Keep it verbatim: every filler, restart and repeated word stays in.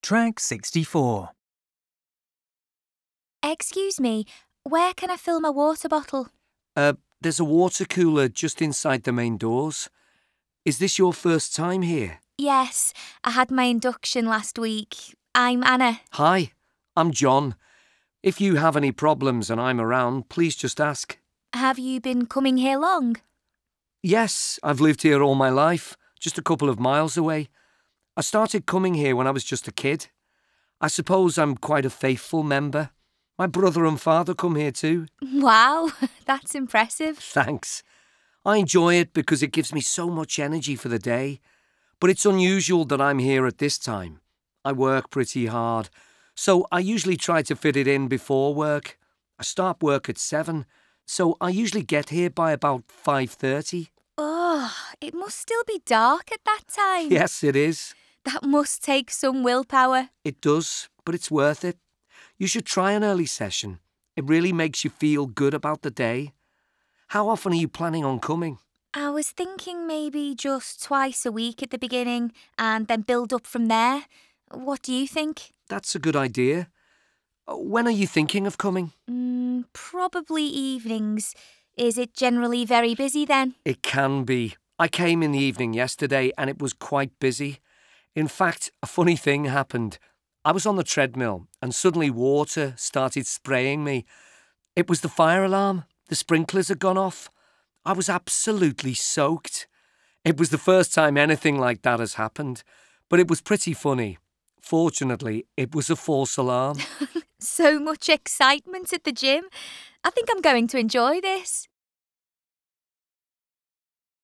Track sixty-four. Excuse me, where can I fill my water bottle? Uh, there's a water cooler just inside the main doors. Is this your first time here? Yes, I had my induction last week. I'm Anna. Hi, I'm John. If you have any problems and I'm around, please just ask. Have you been coming here long? Yes, I've lived here all my life, just a couple of miles away. I started coming here when I was just a kid. I suppose I'm quite a faithful member. My brother and father come here too. Wow, that's impressive. Thanks. I enjoy it because it gives me so much energy for the day. But it's unusual that I'm here at this time. I work pretty hard, so I usually try to fit it in before work. I start work at seven, so I usually get here by about five thirty. Oh, it must still be dark at that time. Yes, it is. That must take some willpower. It does, but it's worth it. You should try an early session. It really makes you feel good about the day. How often are you planning on coming? I was thinking maybe just twice a week at the beginning and then build up from there. What do you think? That's a good idea. When are you thinking of coming? Mm, probably evenings. Is it generally very busy then? It can be. I came in the evening yesterday and it was quite busy. In fact, a funny thing happened. I was on the treadmill and suddenly water started spraying me. It was the fire alarm. The sprinklers had gone off. I was absolutely soaked. It was the first time anything like that has happened, but it was pretty funny. Fortunately, it was a false alarm. So much excitement at the gym. I think I'm going to enjoy this.